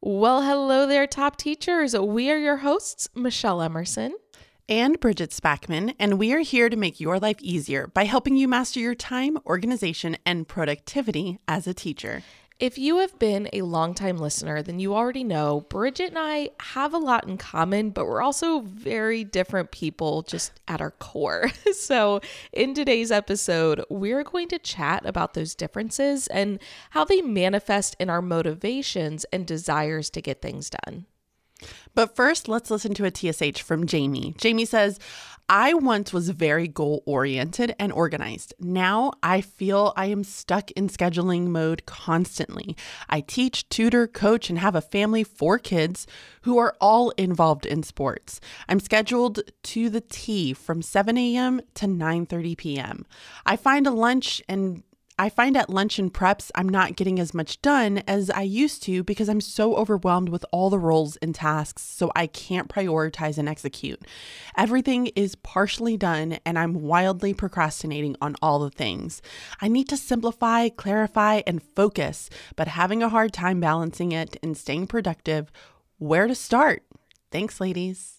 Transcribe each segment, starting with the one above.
Well, hello there, top teachers. We are your hosts, Michelle Emerson and Bridget Spackman, and we are here to make your life easier by helping you master your time, organization, and productivity as a teacher. If you have been a longtime listener, then you already know Bridget and I have a lot in common, but we're also very different people just at our core. So in today's episode, we're going to chat about those differences and how they manifest in our motivations and desires to get things done. But first, let's listen to a TSH from Jamie. Jamie says, I once was very goal-oriented and organized. Now I feel I am stuck in scheduling mode constantly. I teach, tutor, coach, and have a family, 4 kids who are all involved in sports. I'm scheduled to the T from 7 a.m. to 9:30 p.m. I find at lunch and preps, I'm not getting as much done as I used to because I'm so overwhelmed with all the roles and tasks, so I can't prioritize and execute. Everything is partially done, and I'm wildly procrastinating on all the things. I need to simplify, clarify, and focus, but having a hard time balancing it and staying productive. Where to start? Thanks, ladies.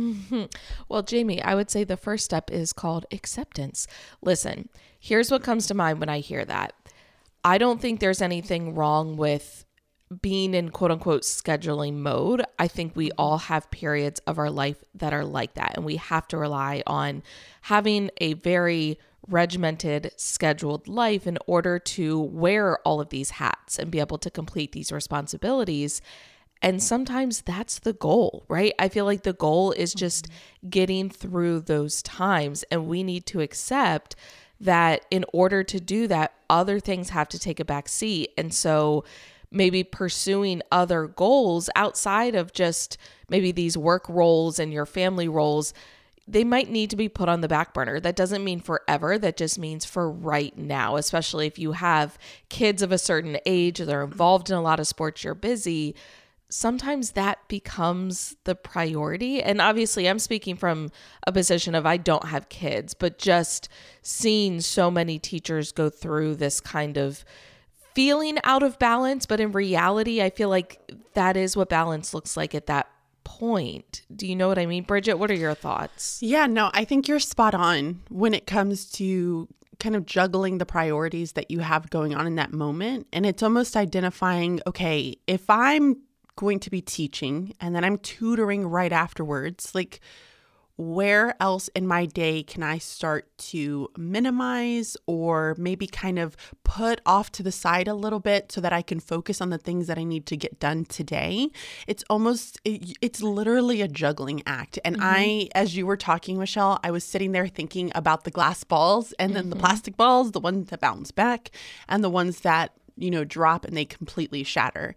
Well, Jamie, I would say the first step is called acceptance. Listen, here's what comes to mind when I hear that. I don't think there's anything wrong with being in quote unquote scheduling mode. I think we all have periods of our life that are like that, and we have to rely on having a very regimented, scheduled life in order to wear all of these hats and be able to complete these responsibilities. And sometimes that's the goal, right? I feel like the goal is just getting through those times, and we need to accept that in order to do that, other things have to take a back seat. And so maybe pursuing other goals outside of just maybe these work roles and your family roles, they might need to be put on the back burner. That doesn't mean forever. That just means for right now, especially if you have kids of a certain age, they're involved in a lot of sports, you're busy. Sometimes that becomes the priority. And obviously I'm speaking from a position of I don't have kids, but just seeing so many teachers go through this kind of feeling out of balance. But in reality, I feel like that is what balance looks like at that point. Do you know what I mean? Bridget, what are your thoughts? Yeah, no, I think you're spot on when it comes to kind of juggling the priorities that you have going on in that moment. And it's almost identifying, okay, if I'm going to be teaching and then I'm tutoring right afterwards, like where else in my day can I start to minimize or maybe kind of put off to the side a little bit so that I can focus on the things that I need to get done today? It's literally a juggling act. And I, as you were talking, Michelle, I was sitting there thinking about the glass balls and then the plastic balls, the ones that bounce back and the ones that, drop and they completely shatter.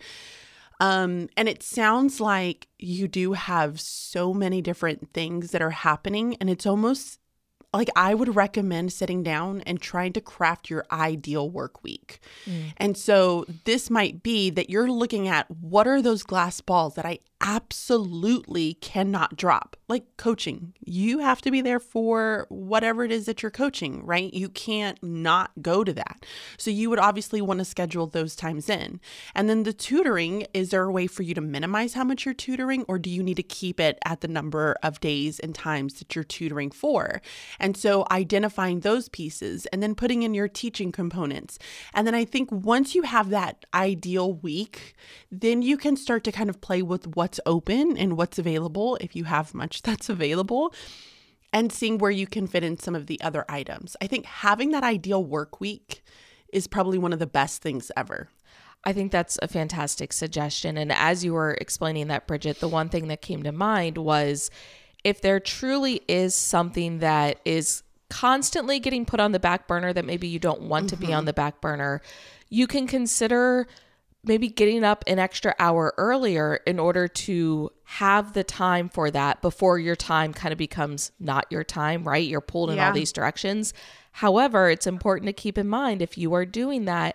And it sounds like you do have so many different things that are happening, and it's almost like I would recommend sitting down and trying to craft your ideal work week. And so this might be that you're looking at what are those glass balls that I absolutely cannot drop, like coaching. You have to be there for whatever it is that you're coaching, right? You can't not go to that. So you would obviously want to schedule those times in. And then the tutoring, is there a way for you to minimize how much you're tutoring, or do you need to keep it at the number of days and times that you're tutoring for? And so identifying those pieces and then putting in your teaching components. And then I think once you have that ideal week, then you can start to kind of play with what's open and what's available, if you have much that's available, and seeing where you can fit in some of the other items. I think having that ideal work week is probably one of the best things ever. I think that's a fantastic suggestion. And as you were explaining that, Bridget, the one thing that came to mind was if there truly is something that is constantly getting put on the back burner that maybe you don't want to be on the back burner, you can consider maybe getting up an extra hour earlier in order to have the time for that before your time kind of becomes not your time, right? You're pulled in all these directions. However, it's important to keep in mind if you are doing that,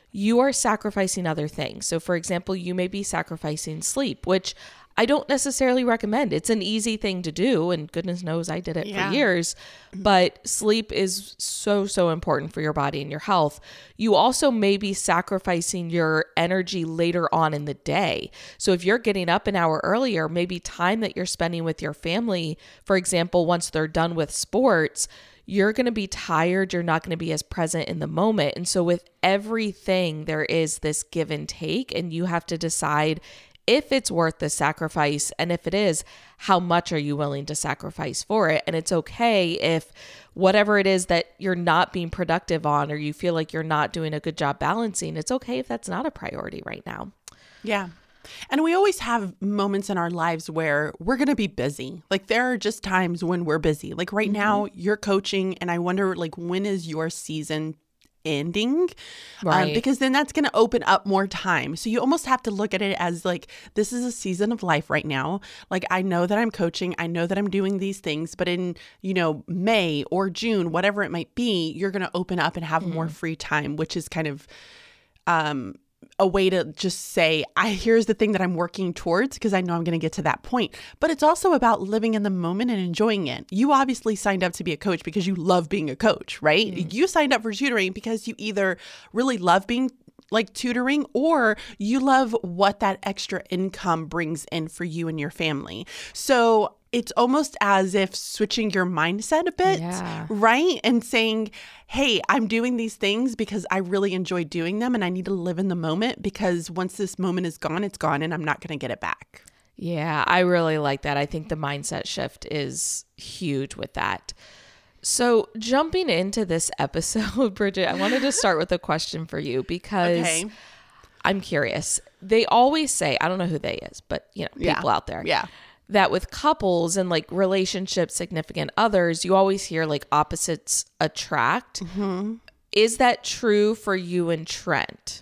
you are sacrificing other things. So for example, you may be sacrificing sleep, which I don't necessarily recommend. It's an easy thing to do, and goodness knows I did it for years, but sleep is so, so important for your body and your health. You also may be sacrificing your energy later on in the day. So if you're getting up an hour earlier, maybe time that you're spending with your family, for example, once they're done with sports, you're going to be tired. You're not going to be as present in the moment. And so with everything, there is this give and take, and you have to decide if it's worth the sacrifice. And if it is, how much are you willing to sacrifice for it? And it's okay if whatever it is that you're not being productive on, or you feel like you're not doing a good job balancing, it's okay if that's not a priority right now. Yeah. And we always have moments in our lives where we're going to be busy. Like there are just times when we're busy. Like right now you're coaching, and I wonder like, when is your season ending? Right. Because then that's going to open up more time. So you almost have to look at it as like, this is a season of life right now. Like I know that I'm coaching, I know that I'm doing these things, but in, May or June, whatever it might be, you're going to open up and have more free time, which is kind of, a way to just say, here's the thing that I'm working towards, because I know I'm going to get to that point. But it's also about living in the moment and enjoying it. You obviously signed up to be a coach because you love being a coach, right? You signed up for tutoring because you either really love being like tutoring, or you love what that extra income brings in for you and your family. So it's almost as if switching your mindset a bit, right? And saying, hey, I'm doing these things because I really enjoy doing them, and I need to live in the moment, because once this moment is gone, it's gone, and I'm not going to get it back. Yeah, I really like that. I think the mindset shift is huge with that. So jumping into this episode, Bridget, I wanted to start with a question for you, because I'm curious. They always say, I don't know who they is, but people out there. Yeah. That with couples and like relationships, significant others, you always hear like opposites attract. Is that true for you and Trent?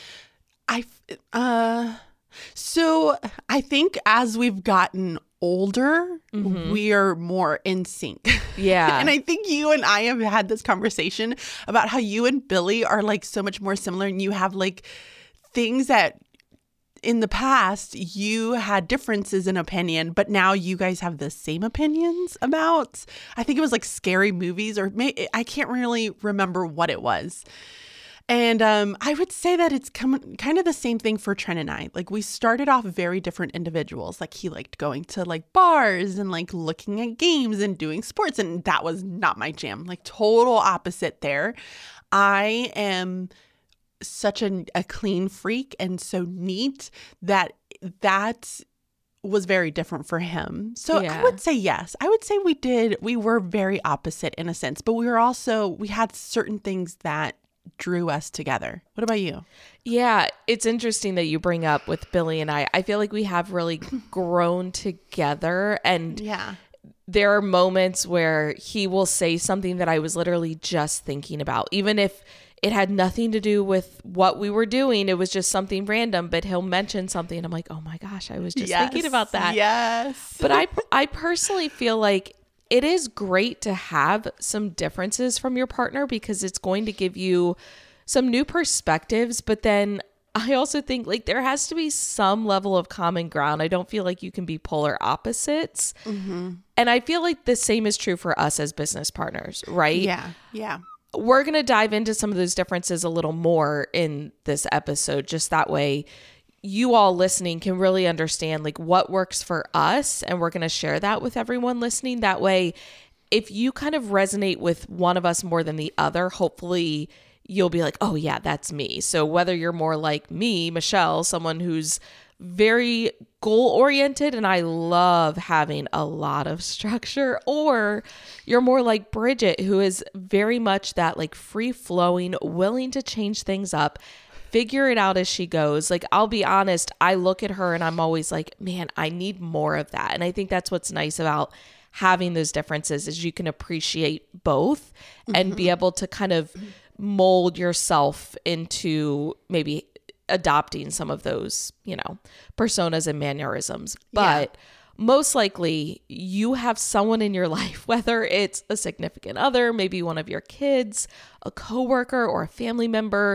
So I think as we've gotten older, we are more in sync. Yeah. And I think you and I have had this conversation about how you and Billy are like so much more similar, and you have like things that in the past you had differences in opinion, but now you guys have the same opinions about, I think it was like scary movies, or I can't really remember what it was. And I would say that it's kind of the same thing for Trent and I. Like we started off very different individuals. Like he liked going to like bars and like looking at games and doing sports. And that was not my jam. Like total opposite there. I am such a clean freak and so neat that was very different for him. So I would say yes. I would say we were very opposite in a sense, but we had certain things that drew us together. What about you? Yeah, it's interesting that you bring up with Billy and I. I feel like we have really grown together, and there are moments where he will say something that I was literally just thinking about, even if it had nothing to do with what we were doing. It was just something random, but he'll mention something and I'm like, oh my gosh, I was just thinking about that. Yes. But I personally feel like it is great to have some differences from your partner, because it's going to give you some new perspectives. But then I also think like there has to be some level of common ground. I don't feel like you can be polar opposites. And I feel like the same is true for us as business partners, right? Yeah. We're going to dive into some of those differences a little more in this episode. Just that way you all listening can really understand like what works for us, and we're going to share that with everyone listening. That way, if you kind of resonate with one of us more than the other, hopefully you'll be like, oh yeah, that's me. So whether you're more like me, Michelle, someone who's very goal oriented and I love having a lot of structure, or you're more like Bridget, who is very much that like free flowing, willing to change things up, figure it out as she goes. Like, I'll be honest, I look at her and I'm always like, man, I need more of that. And I think that's what's nice about having those differences, is you can appreciate both and be able to kind of mold yourself into maybe adopting some of those, personas and mannerisms. But most likely you have someone in your life, whether it's a significant other, maybe one of your kids, a coworker, or a family member,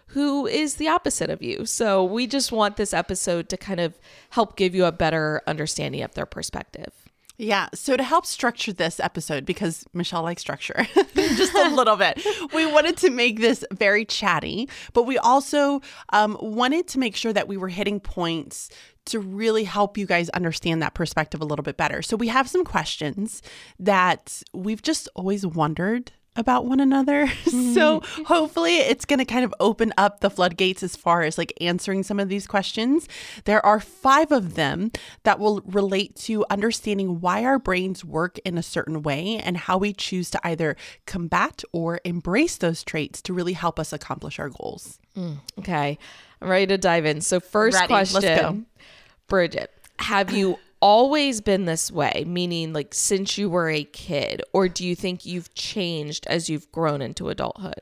who is the opposite of you. So we just want this episode to kind of help give you a better understanding of their perspective. Yeah. So to help structure this episode, because Michelle likes structure just a little bit, we wanted to make this very chatty, but we also wanted to make sure that we were hitting points to really help you guys understand that perspective a little bit better. So we have some questions that we've just always wondered about one another. So hopefully it's going to kind of open up the floodgates as far as like answering some of these questions. There are 5 of them that will relate to understanding why our brains work in a certain way and how we choose to either combat or embrace those traits to really help us accomplish our goals. Okay. I'm ready to dive in. So first Ready. question, Let's go. Bridget, have you always been this way, meaning like since you were a kid, or do you think you've changed as you've grown into adulthood?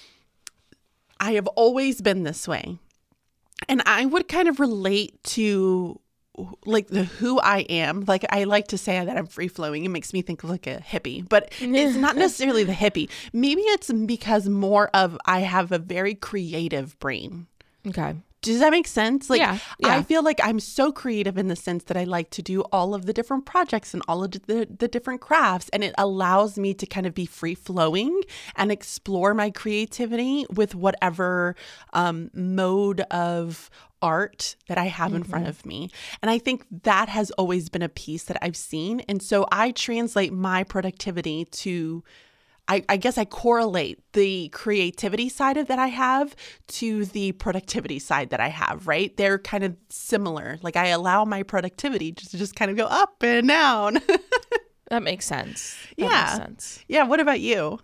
I have always been this way. And I would kind of relate to like the who I am. Like I like to say that I'm free flowing. It makes me think like a hippie, but it's not necessarily the hippie. Maybe it's because more of I have a very creative brain. Okay. Does that make sense? Like, Yeah. I feel like I'm so creative in the sense that I like to do all of the different projects and all of the different crafts. And it allows me to kind of be free flowing and explore my creativity with whatever mode of art that I have in front of me. And I think that has always been a piece that I've seen. And so I translate my productivity to I guess I correlate the creativity side of that I have to the productivity side that I have, right? They're kind of similar. Like I allow my productivity to just kind of go up and down. That makes sense. That Yeah. makes sense. Yeah. What about you?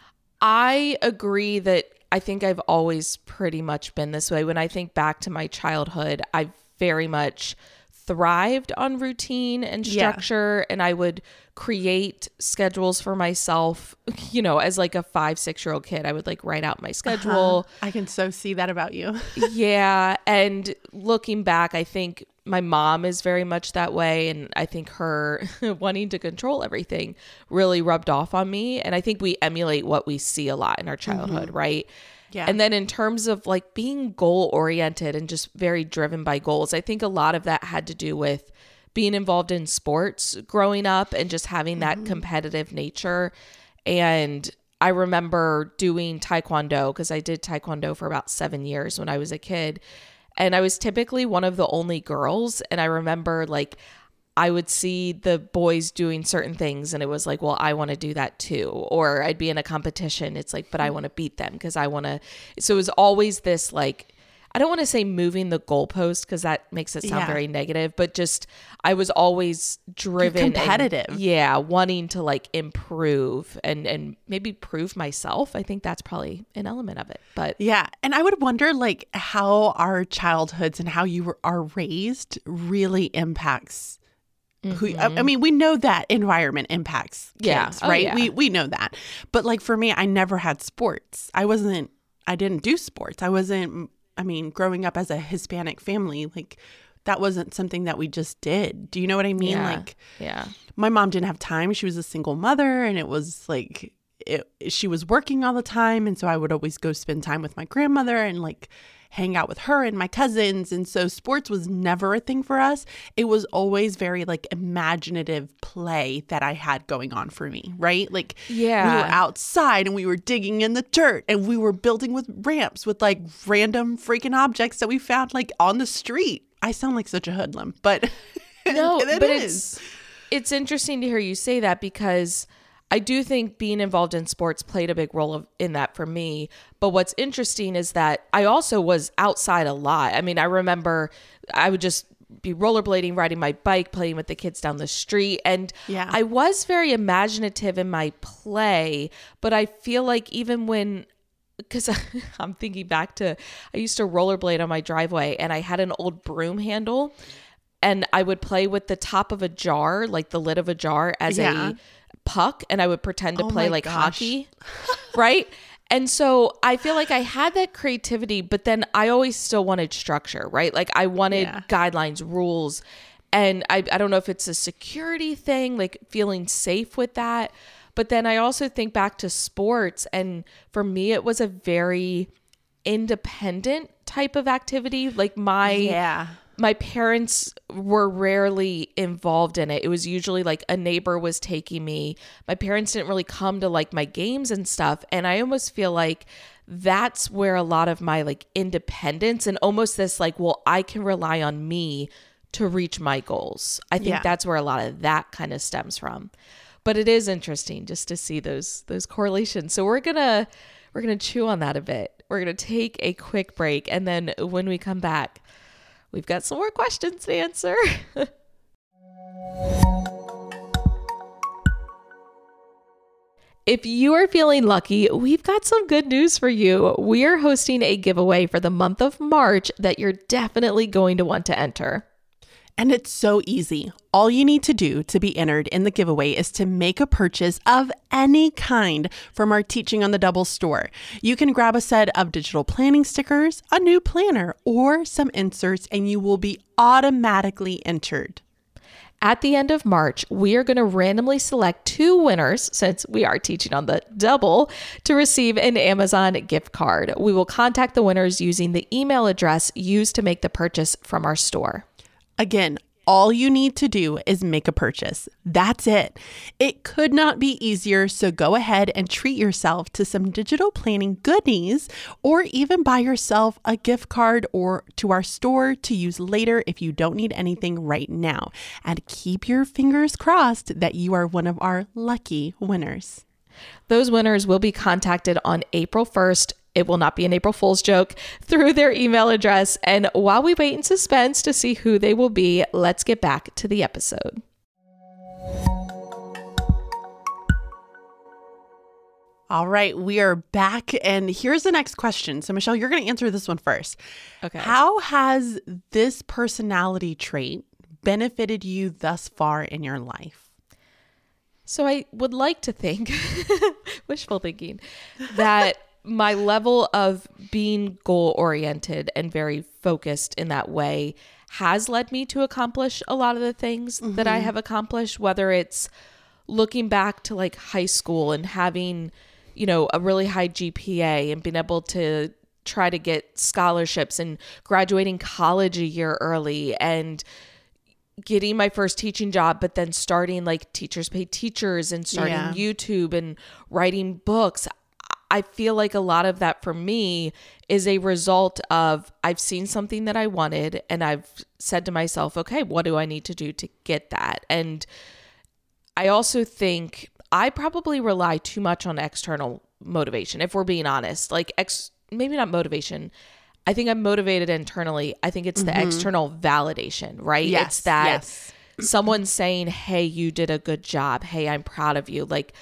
I agree that I think I've always pretty much been this way. When I think back to my childhood, I very much thrived on routine and structure, and I would create schedules for myself, you know, as like a 5-6-year-old kid. I would like write out my schedule. I can so see that about you. Yeah. And looking back, I think my mom is very much that way. And I think her wanting to control everything really rubbed off on me. And I think we emulate what we see a lot in our childhood, right? Yeah. And then in terms of like being goal oriented and just very driven by goals, I think a lot of that had to do with being involved in sports growing up and just having that competitive nature. And I remember doing Taekwondo because I did Taekwondo for about 7 years when I was a kid. And I was typically one of the only girls. And I remember like I would see the boys doing certain things and it was like, well, I want to do that too. Or I'd be in a competition. It's like, but I want to beat them because I want to. So it was always this like, I don't want to say moving the goalpost because that makes it sound very negative, but just I was always driven. Competitive. Wanting to like improve and maybe prove myself. I think that's probably an element of it. But yeah. And I would wonder like how our childhoods and how are raised really impacts who, I mean, we know that environment impacts kids, right? Yeah. We know that. But like for me, I never had sports. I didn't do sports. Growing up as a Hispanic family, like that wasn't something that we just did. Do you know what I mean? Yeah. My mom didn't have time. She was a single mother and it was like, she was working all the time. And so I would always go spend time with my grandmother and like hang out with her and my cousins. And so sports was never a thing for us. It was always very like imaginative play that I had going on for me, right? Like we were outside and we were digging in the dirt and we were building with ramps with like random freaking objects that we found like on the street. I sound like such a hoodlum, but no, but it's interesting to hear you say that because I do think being involved in sports played a big role in that for me. But what's interesting is that I also was outside a lot. I mean, I remember I would just be rollerblading, riding my bike, playing with the kids down the street. And I was very imaginative in my play. But I feel like even when, because I'm thinking back to, I used to rollerblade on my driveway and I had an old broom handle and I would play with the top of a jar, like the lid of a jar as a puck, and I would pretend to play like hockey, right? And so I feel like I had that creativity, but then I always still wanted structure, right? Like I wanted guidelines, rules, and I don't know if it's a security thing, like feeling safe with that. But then I also think back to sports, and for me, it was a very independent type of activity. Like my parents were rarely involved in it. It was usually like a neighbor was taking me. My parents didn't really come to like my games and stuff. And I almost feel like that's where a lot of my like independence and almost this like, well, I can rely on me to reach my goals. I think that's where a lot of that kind of stems from. But it is interesting just to see those correlations. So we're gonna chew on that a bit. We're gonna take a quick break, and then when we come back, we've got some more questions to answer. If you are feeling lucky, we've got some good news for you. We are hosting a giveaway for the month of March that you're definitely going to want to enter. And it's so easy. All you need to do to be entered in the giveaway is to make a purchase of any kind from our Teaching on the Double store. You can grab a set of digital planning stickers, a new planner, or some inserts, and you will be automatically entered. At the end of March, we are going to randomly select 2 winners, since we are teaching on the double, to receive an Amazon gift card. We will contact the winners using the email address used to make the purchase from our store. Again, all you need to do is make a purchase. That's it. It could not be easier, so go ahead and treat yourself to some digital planning goodies, or even buy yourself a gift card or to our store to use later if you don't need anything right now. And keep your fingers crossed that you are one of our lucky winners. Those winners will be contacted on April 1st. It will not be an April Fool's joke, through their email address. And while we wait in suspense to see who they will be, let's get back to the episode. All right, we are back. And here's the next question. So, Michelle, you're going to answer this one first. Okay. How has this personality trait benefited you thus far in your life? So I would like to think, wishful thinking, that my level of being goal-oriented and very focused in that way has led me to accomplish a lot of the things that I have accomplished, whether it's looking back to like high school and having, you know, a really high GPA and being able to try to get scholarships and graduating college a year early and getting my first teaching job, but then starting like Teachers Pay Teachers and starting YouTube and writing books. I feel like a lot of that for me is a result of I've seen something that I wanted and I've said to myself, okay, what do I need to do to get that? And I also think I probably rely too much on external motivation, if we're being honest. Like maybe not motivation. I think I'm motivated internally. I think it's the external validation, right? Yes, it's that someone saying, hey, you did a good job. Hey, I'm proud of you. Like,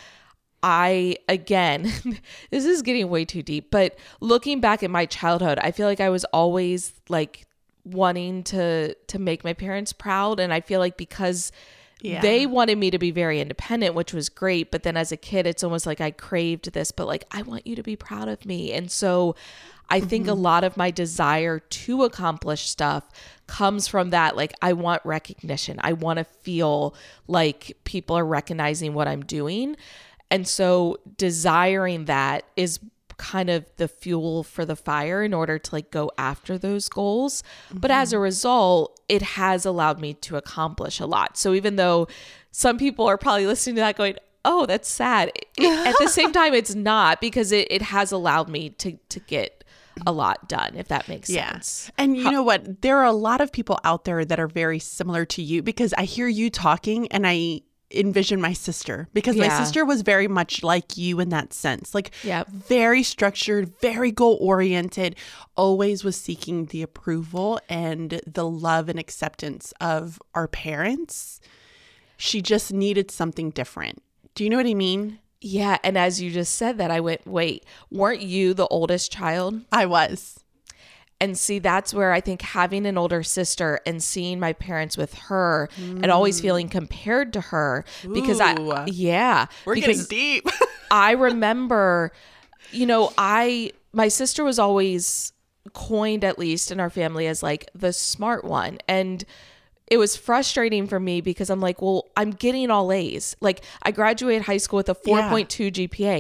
again, this is getting way too deep, but looking back at my childhood, I feel like I was always like wanting to make my parents proud. And I feel like because they wanted me to be very independent, which was great. But then as a kid, it's almost like I craved this, but like, I want you to be proud of me. And so I think a lot of my desire to accomplish stuff comes from that. Like, I want recognition. I want to feel like people are recognizing what I'm doing. And so desiring that is kind of the fuel for the fire in order to like go after those goals. But as a result, it has allowed me to accomplish a lot. So even though some people are probably listening to that going, oh, that's sad. At the same time, it's not, because it has allowed me to get a lot done, if that makes sense. And you know what? There are a lot of people out there that are very similar to you, because I hear you talking and I envision my sister, because my sister was very much like you in that sense, like very structured, very goal oriented, always was seeking the approval and the love and acceptance of our parents. She just needed something different. Do you know what I mean? Yeah. And as you just said that, I went, wait, weren't you the oldest child? I was. And see, that's where I think having an older sister and seeing my parents with her and always feeling compared to her, because we're getting deep. I remember, you know, my sister was always coined, at least in our family, as like the smart one. And it was frustrating for me because I'm like, well, I'm getting all A's. Like, I graduated high school with a 4.2 GPA.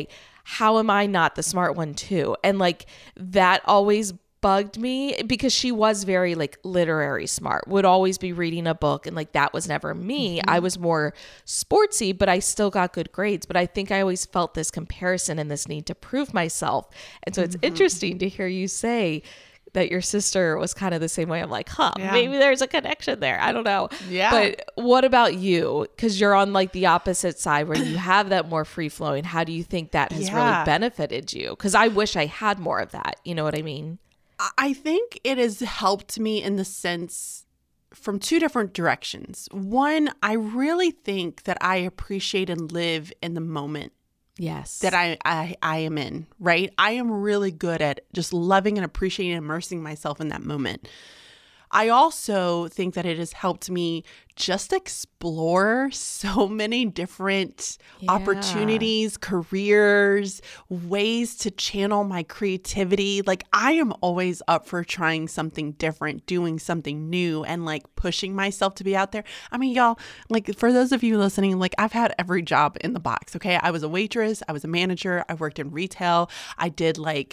how am I not the smart one too? And like that always bugged me because she was very like literary smart, would always be reading a book, and like that was never me. I was more sportsy, but I still got good grades. But I think I always felt this comparison and this need to prove myself. And so it's interesting to hear you say that your sister was kind of the same way. I'm like, maybe there's a connection there. I don't know. Yeah. But what about you? Because you're on like the opposite side where you have that more free flowing. How do you think that has really benefited you? Because I wish I had more of that. You know what I mean? I think it has helped me in the sense from two different directions. One, I really think that I appreciate and live in the moment. Yes. That I am in, right? I am really good at just loving and appreciating and immersing myself in that moment. I also think that it has helped me just explore so many different opportunities, careers, ways to channel my creativity. Like I am always up for trying something different, doing something new, and like pushing myself to be out there. I mean, y'all, like for those of you listening, like I've had every job in the box. Okay. I was a waitress. I was a manager. I worked in retail. I did like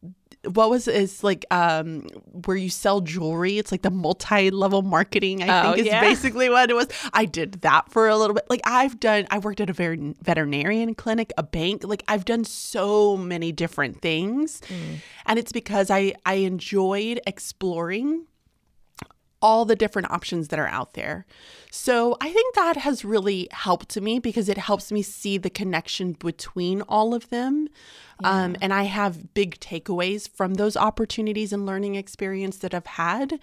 it's like where you sell jewelry. It's like the multi-level marketing, I think is basically what it was. I did that for a little bit. Like I worked at a veterinarian clinic, a bank. Like I've done so many different things. And it's because I enjoyed exploring all the different options that are out there. So I think that has really helped me because it helps me see the connection between all of them. And I have big takeaways from those opportunities and learning experience that I've had.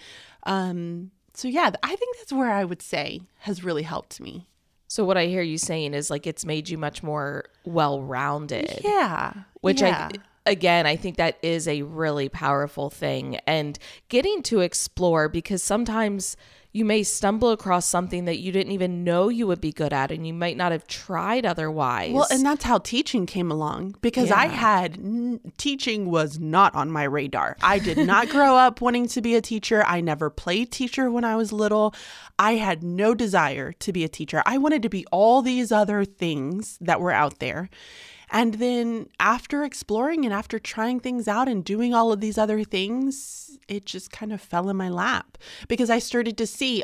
So yeah, I think that's where I would say has really helped me. So what I hear you saying is like it's made you much more well-rounded. Yeah. Which Again, I think that is a really powerful thing, and getting to explore, because sometimes you may stumble across something that you didn't even know you would be good at, and you might not have tried otherwise. Well, and that's how teaching came along, because teaching was not on my radar. I did not grow up wanting to be a teacher. I never played teacher when I was little. I had no desire to be a teacher. I wanted to be all these other things that were out there. And then after exploring and after trying things out and doing all of these other things, it just kind of fell in my lap because I started to see,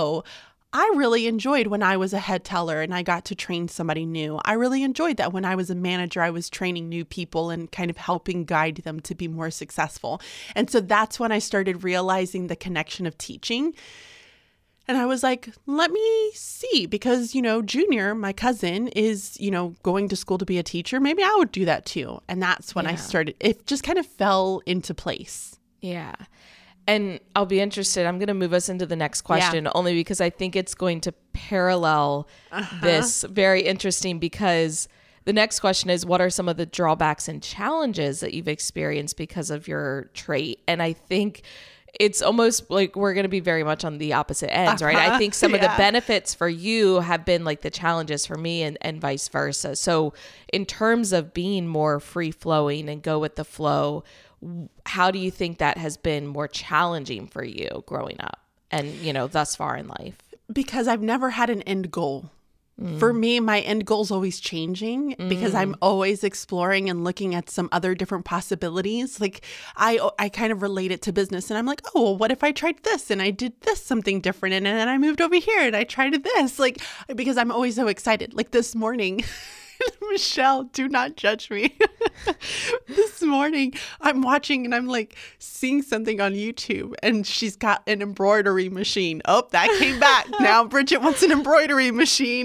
I really enjoyed when I was a head teller and I got to train somebody new. I really enjoyed that when I was a manager, I was training new people and kind of helping guide them to be more successful. And so that's when I started realizing the connection of teaching. And I was like, let me see, because, Junior, my cousin, is, going to school to be a teacher. Maybe I would do that too. And that's when I started. It just kind of fell into place. Yeah. And I'll be interested. I'm going to move us into the next question only because I think it's going to parallel this. Very interesting, because the next question is, what are some of the drawbacks and challenges that you've experienced because of your trait? And I think it's almost like we're going to be very much on the opposite ends, right? I think some of the benefits for you have been like the challenges for me and vice versa. So in terms of being more free flowing and go with the flow, how do you think that has been more challenging for you growing up and, thus far in life? Because I've never had an end goal. For me, my end goal is always changing because I'm always exploring and looking at some other different possibilities. Like I kind of relate it to business, and I'm like, oh, well, what if I tried this and I did this something different, and then I moved over here and I tried this, like, because I'm always so excited. Like this morning, Michelle, do not judge me. This morning, I'm watching and I'm like seeing something on YouTube, and she's got an embroidery machine. Oh, that came back. Now Bridget wants an embroidery machine.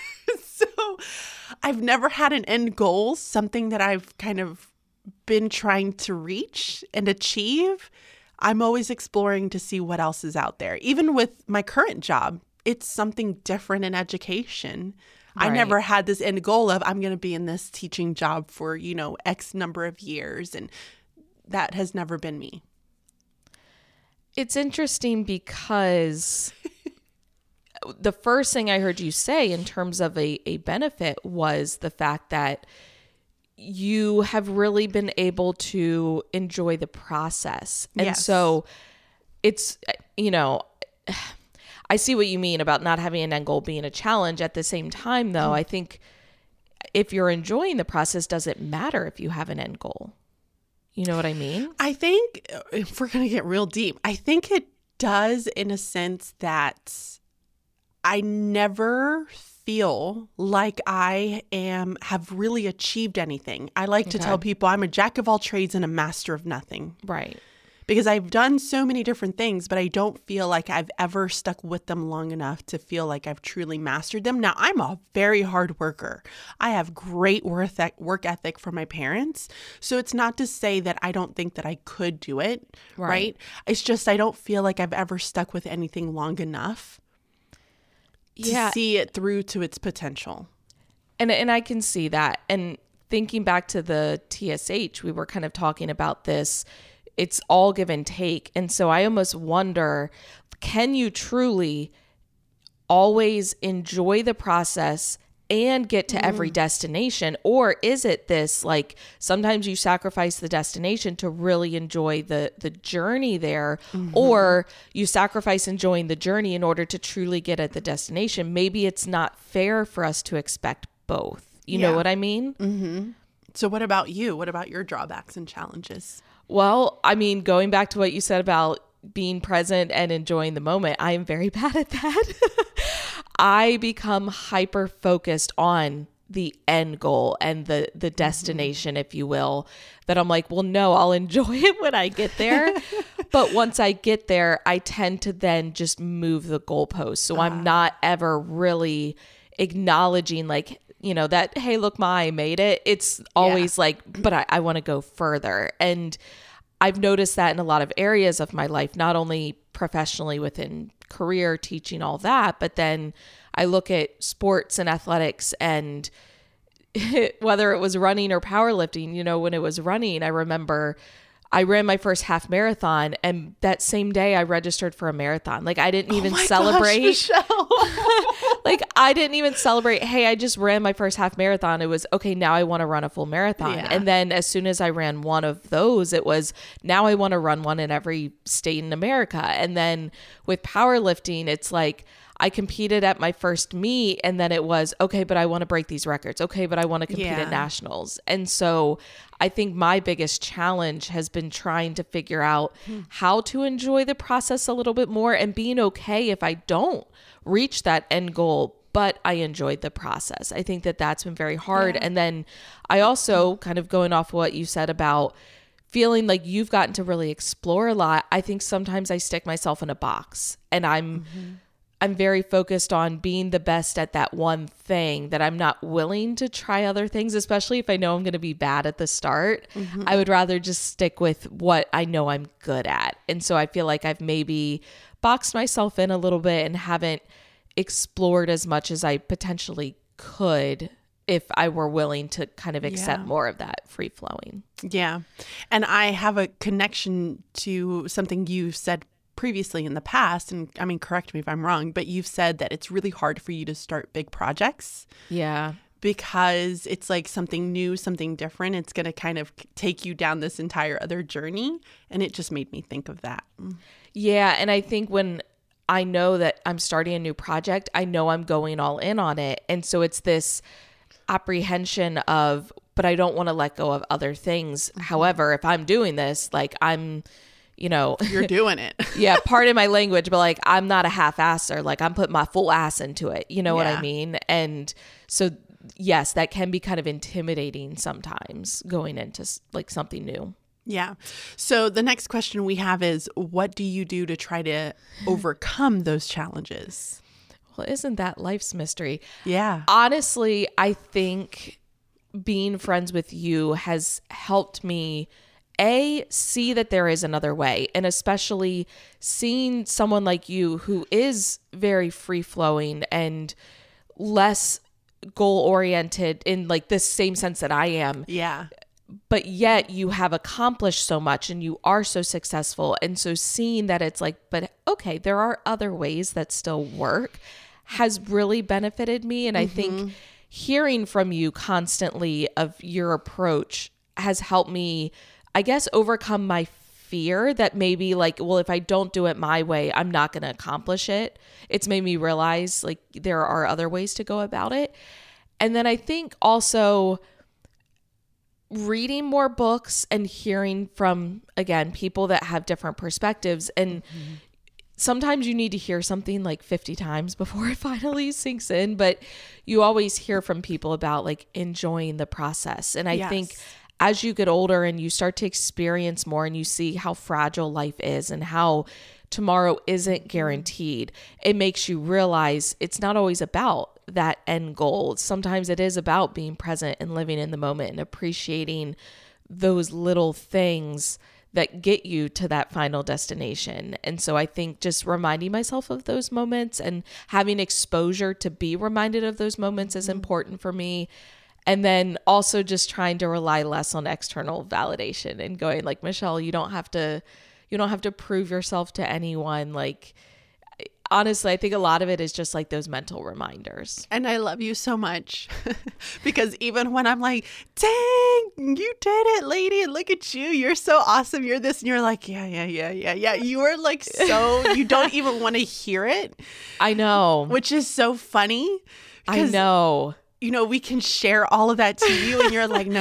So I've never had an end goal, something that I've kind of been trying to reach and achieve. I'm always exploring to see what else is out there. Even with my current job, it's something different in education. Right. I never had this end goal of I'm going to be in this teaching job for, X number of years. And that has never been me. It's interesting because the first thing I heard you say in terms of a benefit was the fact that you have really been able to enjoy the process. And so it's, I see what you mean about not having an end goal being a challenge. At the same time, though, I think if you're enjoying the process, does it matter if you have an end goal? You know what I mean? I think if we're going to get real deep, I think it does in a sense that I never feel like I have really achieved anything. I like to tell people I'm a jack of all trades and a master of nothing. Right. Because I've done so many different things, but I don't feel like I've ever stuck with them long enough to feel like I've truly mastered them. Now, I'm a very hard worker. I have great work ethic from my parents. So it's not to say that I don't think that I could do it, right? It's just I don't feel like I've ever stuck with anything long enough to see it through to its potential. And I can see that. And thinking back to the TSH, we were kind of talking about this. It's all give and take. And so I almost wonder, can you truly always enjoy the process and get to every destination? Or is it this, like, sometimes you sacrifice the destination to really enjoy the journey there, or you sacrifice enjoying the journey in order to truly get at the destination? Maybe it's not fair for us to expect both. You know what I mean? Mm-hmm. So what about you? What about your drawbacks and challenges? Well, I mean, going back to what you said about being present and enjoying the moment, I am very bad at that. I become hyper focused on the end goal and the destination, if you will, that I'm like, well, no, I'll enjoy it when I get there. But once I get there, I tend to then just move the goalpost. So I'm not ever really acknowledging, like, you know, that, hey, look, I made it. It's always like, but I want to go further. And I've noticed that in a lot of areas of my life, not only professionally within career, teaching, all that, but then I look at sports and athletics, and whether it was running or powerlifting, you know, when it was running, I remember I ran my first half marathon, and that same day I registered for a marathon. Like, I didn't even celebrate. Like, I didn't even celebrate, hey, I just ran my first half marathon. It was, okay, now I want to run a full marathon. Yeah. And then as soon as I ran one of those, it was, now I want to run one in every state in America. And then with powerlifting, it's like, I competed at my first meet, and then it was, okay, but I want to break these records. Okay, but I want to compete at nationals. And so I think my biggest challenge has been trying to figure out how to enjoy the process a little bit more, and being okay if I don't reach that end goal, but I enjoyed the process. I think that that's been very hard. And then I also, kind of going off what you said about feeling like you've gotten to really explore a lot, I think sometimes I stick myself in a box, and I'm very focused on being the best at that one thing, that I'm not willing to try other things, especially if I know I'm going to be bad at the start. I would rather just stick with what I know I'm good at. And so I feel like I've maybe boxed myself in a little bit and haven't explored as much as I potentially could if I were willing to kind of accept more of that free flowing. Yeah. And I have a connection to something you said previously in the past, and I mean, correct me if I'm wrong, but you've said that it's really hard for you to start big projects. Yeah. Because it's like something new, something different. It's going to kind of take you down this entire other journey. And it just made me think of that. Yeah. And I think when I know that I'm starting a new project, I know I'm going all in on it. And so it's this apprehension of, but I don't want to let go of other things. However, if I'm doing this, like, I'm, you know, you're doing it. Yeah. Pardon my language, but like, I'm not a half-asser. Like, I'm putting my full ass into it. You know what I mean? And so, yes, that can be kind of intimidating sometimes going into like something new. Yeah. So the next question we have is, what do you do to try to overcome those challenges? Well, isn't that life's mystery? Yeah. Honestly, I think being friends with you has helped me see that there is another way, and especially seeing someone like you who is very free flowing and less goal oriented in like this same sense that I am. Yeah. But yet you have accomplished so much and you are so successful. And so seeing that it's like, but okay, there are other ways that still work has really benefited me. And I think hearing from you constantly of your approach has helped me, I guess, overcome my fear that maybe like, well, if I don't do it my way, I'm not going to accomplish it. It's made me realize like there are other ways to go about it. And then I think also reading more books and hearing from, again, people that have different perspectives. And sometimes you need to hear something like 50 times before it finally sinks in, but you always hear from people about like enjoying the process. And I think as you get older and you start to experience more and you see how fragile life is and how tomorrow isn't guaranteed, it makes you realize it's not always about that end goal. Sometimes it is about being present and living in the moment and appreciating those little things that get you to that final destination. And so I think just reminding myself of those moments and having exposure to be reminded of those moments is important for me. And then also just trying to rely less on external validation and going like, Michelle, you don't have to prove yourself to anyone. Like, honestly, I think a lot of it is just like those mental reminders. And I love you so much because even when I'm like, dang, you did it, lady. Look at you. You're so awesome. You're this. And you're like, yeah. You are like, so you don't even want to hear it. I know. Which is so funny. I know. You know, we can share all of that to you and you're like, no,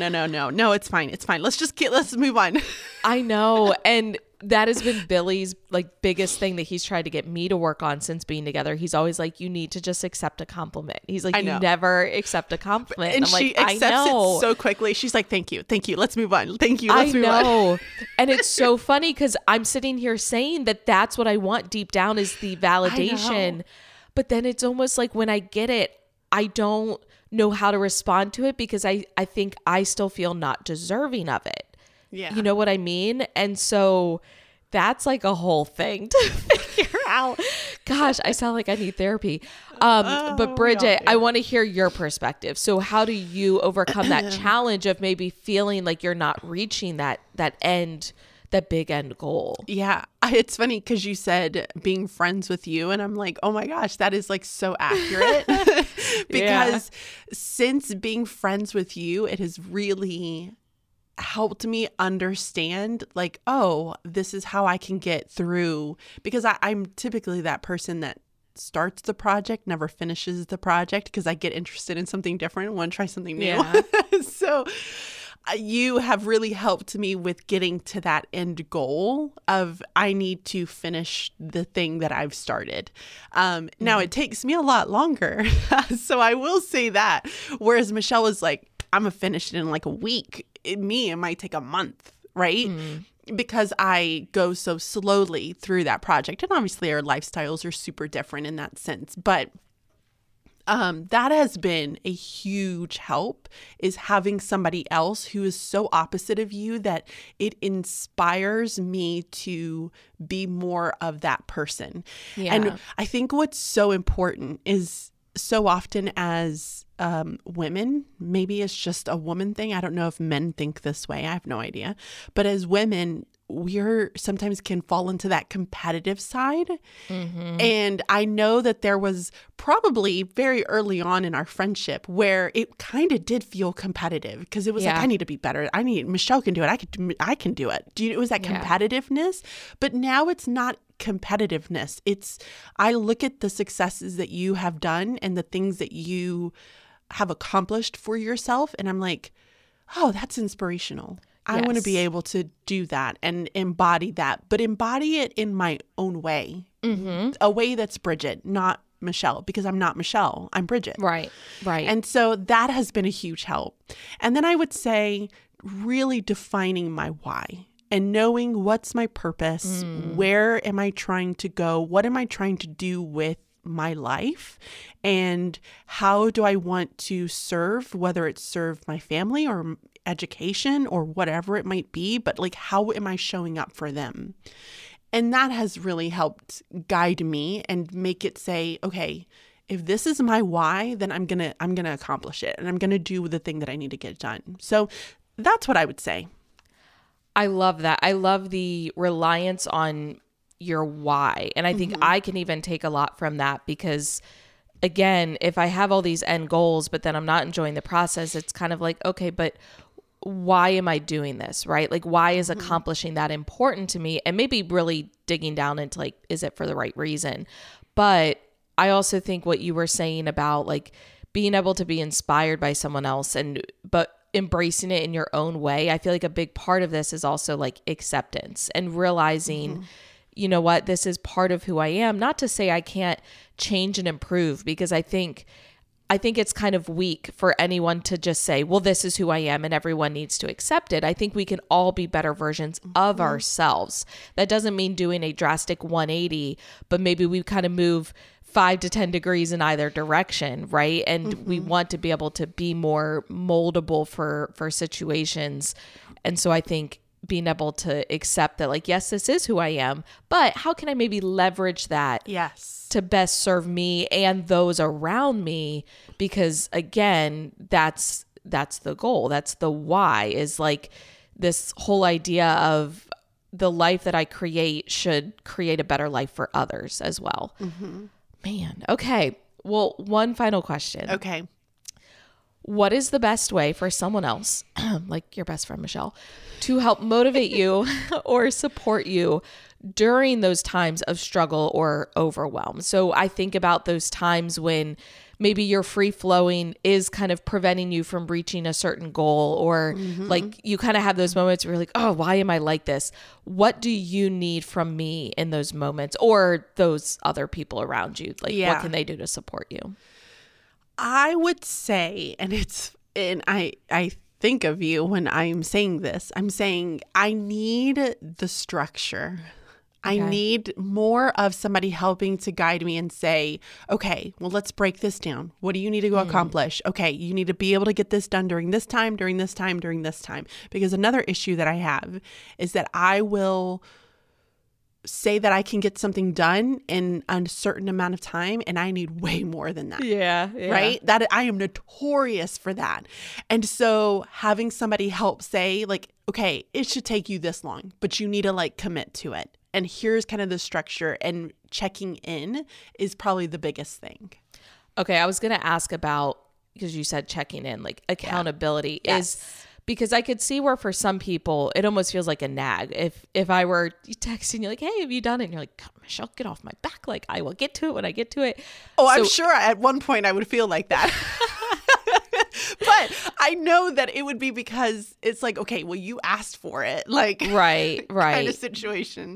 it's fine. Let's move on. I know. And that has been Billy's like biggest thing that he's tried to get me to work on since being together. He's always like, you need to just accept a compliment. He's like, you never accept a compliment. And she accepts it so quickly. She's like, thank you. Let's move on. Thank you. Let's move on. I know. And it's so funny because I'm sitting here saying that that's what I want deep down is the validation. But then it's almost like when I get it, I don't know how to respond to it because I think I still feel not deserving of it. Yeah. You know what I mean? And so that's like a whole thing to figure out. Gosh, I sound like I need therapy. But Bridget, I want to hear your perspective. So how do you overcome that challenge of maybe feeling like you're not reaching that big end goal? Yeah. It's funny because you said being friends with you and I'm like, oh my gosh, that is like so accurate because since being friends with you, it has really helped me understand like, oh, this is how I can get through because I'm typically that person that starts the project, never finishes the project because I get interested in something different, want to try something new. Yeah. So you have really helped me with getting to that end goal of I need to finish the thing that I've started. Now it takes me a lot longer. So I will say that. Whereas Michelle was like, I'm going to finish it in like a week. It might take a month, right? Because I go so slowly through that project. And obviously our lifestyles are super different in that sense. But that has been a huge help is having somebody else who is so opposite of you that it inspires me to be more of that person. Yeah. And I think what's so important is so often as women, maybe it's just a woman thing. I don't know if men think this way. I have no idea. But as women, we're sometimes can fall into that competitive side. And I know that there was probably very early on in our friendship where it kind of did feel competitive because it was like, I need to be better. Michelle can do it. I can do it. It was that competitiveness, but now it's not competitiveness. I look at the successes that you have done and the things that you have accomplished for yourself. And I'm like, oh, that's inspirational. I want to be able to do that and embody that, but embody it in my own way, a way that's Bridget, not Michelle, because I'm not Michelle. I'm Bridget. Right. And so that has been a huge help. And then I would say really defining my why and knowing what's my purpose, where am I trying to go, what am I trying to do with my life, and how do I want to serve, whether it's serve my family or education or whatever it might be, but like, how am I showing up for them? And that has really helped guide me and make it say, okay, if this is my why, then I'm going to accomplish it and I'm going to do the thing that I need to get done. So that's what I would say. I love that. I love the reliance on your why. And I think I can even take a lot from that because again, if I have all these end goals, but then I'm not enjoying the process, it's kind of like, okay, but why am I doing this, right? Like, why is accomplishing that important to me? And maybe really digging down into like, is it for the right reason? But I also think what you were saying about like being able to be inspired by someone else but embracing it in your own way. I feel like a big part of this is also like acceptance and realizing, you know what, this is part of who I am. Not to say I can't change and improve, because I think it's kind of weak for anyone to just say, well, this is who I am and everyone needs to accept it. I think we can all be better versions of ourselves. That doesn't mean doing a drastic 180, but maybe we kind of move 5 to 10 degrees in either direction, right? And we want to be able to be more moldable for situations. And so I think being able to accept that, like, yes, this is who I am, but how can I maybe leverage that to best serve me and those around me? Because again, that's the goal. That's the why, is like this whole idea of the life that I create should create a better life for others as well. Man. Okay. Well, one final question. Okay. What is the best way for someone else, like your best friend, Michelle, to help motivate you or support you during those times of struggle or overwhelm? So I think about those times when maybe your free flowing is kind of preventing you from reaching a certain goal, or like you kind of have those moments where you're like, oh, why am I like this? What do you need from me in those moments, or those other people around you? Like, what can they do to support you? I would say, and I think of you when I'm saying this, I'm saying I need the structure. I need more of somebody helping to guide me and say, okay, well, let's break this down. What do you need to go accomplish? Okay, you need to be able to get this done during this time, during this time, during this time. Because another issue that I have is that I will say that I can get something done in a certain amount of time, and I need way more than that. Yeah. Right? That I am notorious for that. And so having somebody help say, like, okay, it should take you this long, but you need to like commit to it. And here's kind of the structure, and checking in is probably the biggest thing. Okay. I was going to ask about, because you said checking in, like accountability is, because I could see where for some people it almost feels like a nag. If I were texting you like, hey, have you done it? And you're like, Michelle, get off my back. Like, I will get to it when I get to it. Oh, I'm sure at one point I would feel like that. But I know that it would be because it's like, okay, well, you asked for it. Like, right. kind of situation.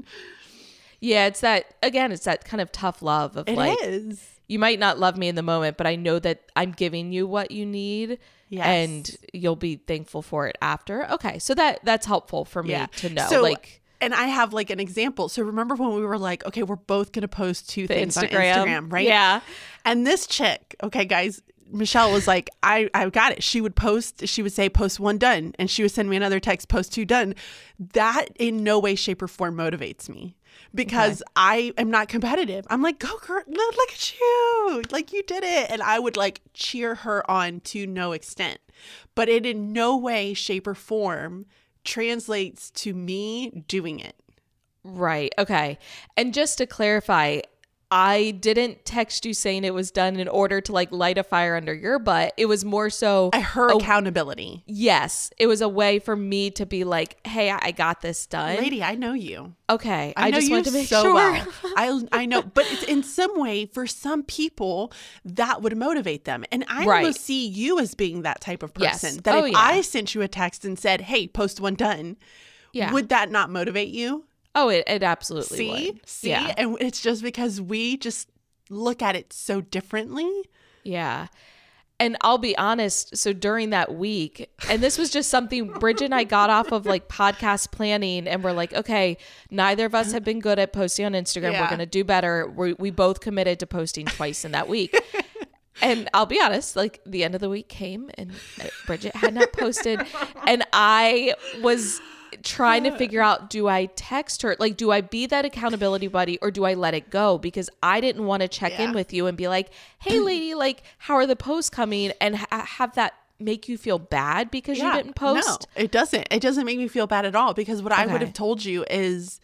Yeah, it's that kind of tough love of like, it is. You might not love me in the moment, but I know that I'm giving you what you need. Yes. And you'll be thankful for it after. Okay. So that's helpful for me to know. So, like, and I have like an example. So remember when we were like, okay, we're both going to post 2 things on Instagram, right? Yeah. And this chick, okay, guys, Michelle was like, I got it. She would say, post 1 done. And she would send me another text, post 2 done. That in no way, shape, or form motivates me. Because I am not competitive. I'm like, go girl, look at you. Like, you did it. And I would like cheer her on to no extent. But it in no way, shape, or form translates to me doing it. Right. Okay. And just to clarify, I didn't text you saying it was done in order to like light a fire under your butt. It was more so her accountability. Yes. It was a way for me to be like, hey, I got this done. Lady, I know you. Okay. I just wanted to make so sure. Well. I know. But it's in some way, for some people, that would motivate them. And I almost see you as being that type of person. Yes. That if I sent you a text and said, hey, post 1 done, would that not motivate you? Oh, it absolutely would. See? Yeah. And it's just because we just look at it so differently. Yeah. And I'll be honest, so during that week, and this was just something Bridget and I got off of like podcast planning, and we're like, okay, neither of us have been good at posting on Instagram. We're going to do better. We both committed to posting twice in that week. And I'll be honest, like the end of the week came and Bridget had not posted, and I was trying to figure out, do I text her? Like, do I be that accountability buddy, or do I let it go? Because I didn't want to check in with you and be like, hey lady, like, how are the posts coming? And have that make you feel bad because you didn't post. No, it doesn't. It doesn't make me feel bad at all, because what I would have told you is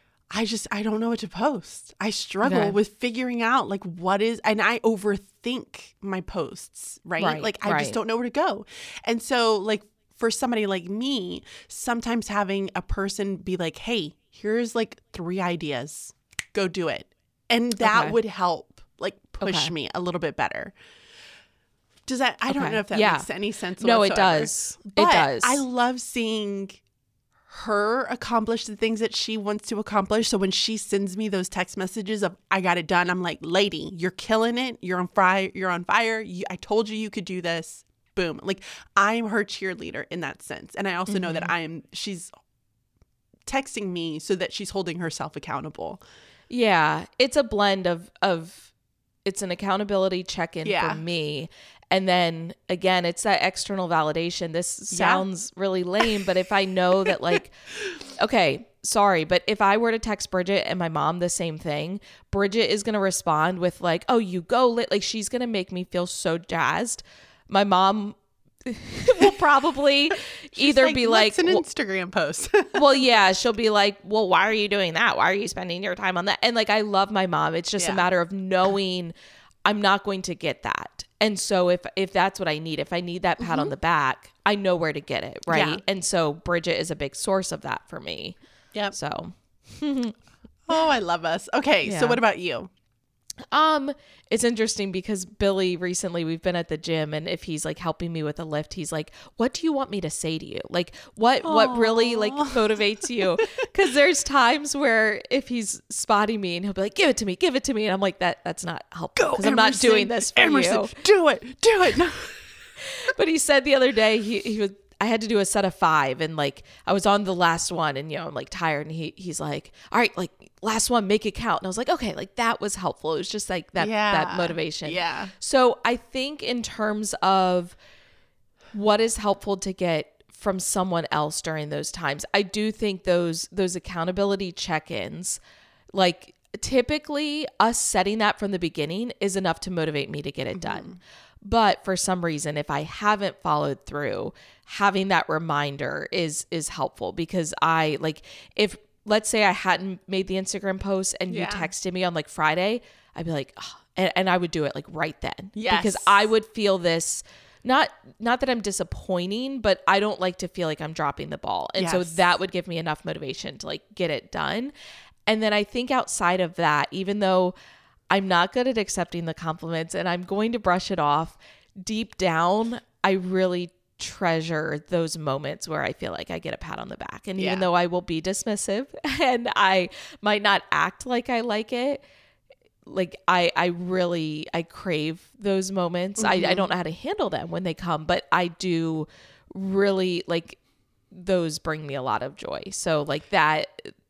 I don't know what to post. I struggle with figuring out like what is, and I overthink my posts, right? Like I just don't know where to go. And so like, for somebody like me, sometimes having a person be like, hey, here's like 3 ideas, go do it. And that would help like push me a little bit better. Does that, I don't Okay. know if that Yeah. makes any sense No, whatsoever. it does. But It does. I love seeing her accomplish the things that she wants to accomplish. So when she sends me those text messages of I got it done, I'm like, lady, you're killing it. You're on fire. I told you could do this. Boom. Like, I'm her cheerleader in that sense. And I also know that she's texting me so that she's holding herself accountable. Yeah, it's a blend of it's an accountability check-in for me. And then again, it's that external validation. This sounds really lame, but if I know that like, okay, sorry, but if I were to text Bridget and my mom the same thing, Bridget is going to respond with like, oh, you go lit. Like, she's going to make me feel so jazzed. My mom will probably either be like, it's an Instagram post. well, yeah, she'll be like, well, why are you doing that? Why are you spending your time on that? And like, I love my mom. It's just a matter of knowing I'm not going to get that. And so if that's what I need, if I need that pat on the back, I know where to get it. Right. Yeah. And so Bridget is a big source of that for me. Yep. So, oh, I love us. Okay. So what about you? It's interesting because Billy recently, we've been at the gym, and if he's like helping me with a lift, he's like, what do you want me to say to you? Like what really like motivates you? Cause there's times where if he's spotting me and he'll be like, give it to me. And I'm like, that's not helpful because I'm not doing this for you. Do it. No. But he said the other day, I had to do a set of 5 and like I was on the last one and, you know, I'm like tired and he's like, all right, like last one, make it count. And I was like, okay, like that was helpful. It was just like that motivation. Yeah. So I think in terms of what is helpful to get from someone else during those times, I do think those accountability check-ins, like typically us setting that from the beginning is enough to motivate me to get it done. But for some reason, if I haven't followed through, having that reminder is helpful because I like, if let's say I hadn't made the Instagram post and you texted me on like Friday, I'd be like, oh, and I would do it like right then. Yes. Because I would feel this, not that I'm disappointing, but I don't like to feel like I'm dropping the ball. And so that would give me enough motivation to like get it done. And then I think outside of that, even though I'm not good at accepting the compliments and I'm going to brush it off, deep down, I really treasure those moments where I feel like I get a pat on the back. And even though I will be dismissive and I might not act like I like it, like I crave those moments. I don't know how to handle them when they come, but I do really like those bring me a lot of joy. So like that,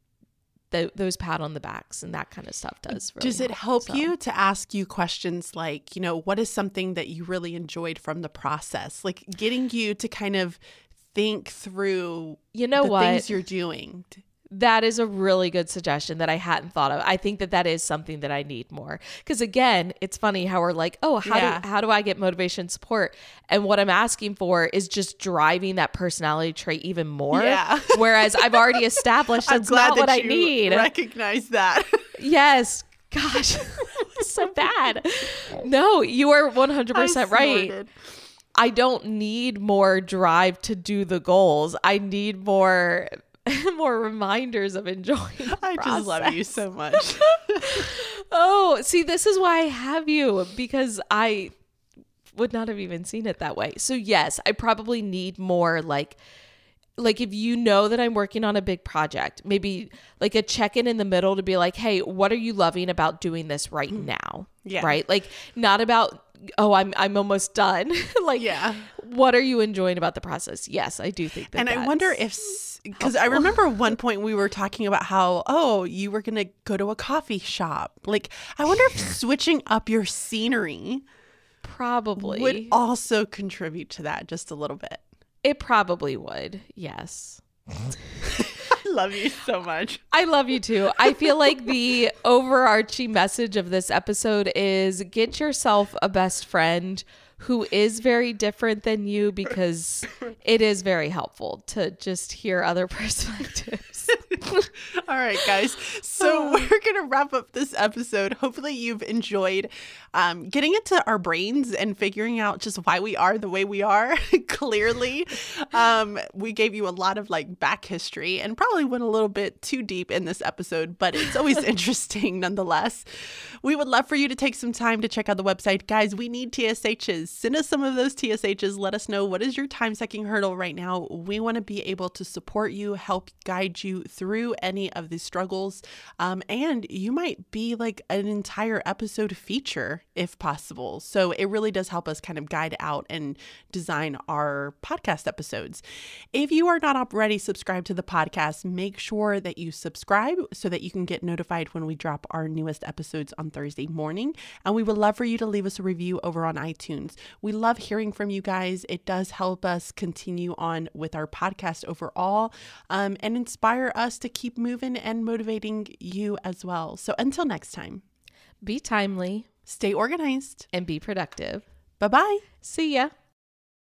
those pat on the backs and that kind of stuff does it help you to ask you questions like, you know, what is something that you really enjoyed from the process? Like getting you to kind of think through things you're doing. That is a really good suggestion that I hadn't thought of. I think that is something that I need more. Because again, it's funny how we're like, oh, how do I get motivation support? And what I'm asking for is just driving that personality trait even more. Yeah. Whereas I've already established that's not what I need. Recognize that. Yes. Gosh, so bad. No, you are 100% right. I don't need more drive to do the goals. I need more reminders of enjoying the process. I just love you so much. Oh, see, this is why I have you, because I would not have even seen it that way. So yes, I probably need more like if you know that I'm working on a big project, maybe like a check-in in the middle to be like, hey, what are you loving about doing this right now? Yeah. Right? Like not about, oh, I'm almost done. Like, what are you enjoying about the process? Yes, I do think that. And I wonder if, because I remember one point we were talking about how, oh, you were going to go to a coffee shop. Like, I wonder if switching up your scenery probably would also contribute to that just a little bit. It probably would. Yes. I love you so much. I love you too. I feel like the overarching message of this episode is get yourself a best friend who is very different than you, because it is very helpful to just hear other perspectives. All right, guys. So we're going to wrap up this episode. Hopefully you've enjoyed getting into our brains and figuring out just why we are the way we are. Clearly, we gave you a lot of like back history and probably went a little bit too deep in this episode, but it's always interesting nonetheless. We would love for you to take some time to check out the website. Guys, we need TSHs. Send us some of those TSHs. Let us know what is your time sucking hurdle right now. We want to be able to support you, help guide you through any of these struggles. And you might be like an entire episode feature if possible. So it really does help us kind of guide out and design our podcast episodes. If you are not already subscribed to the podcast, make sure that you subscribe so that you can get notified when we drop our newest episodes on Thursday morning. And we would love for you to leave us a review over on iTunes. We love hearing from you guys. It does help us continue on with our podcast overall, and inspire us to keep moving and motivating you as well. So until next time, be timely, stay organized, and be productive. Bye-bye. See ya.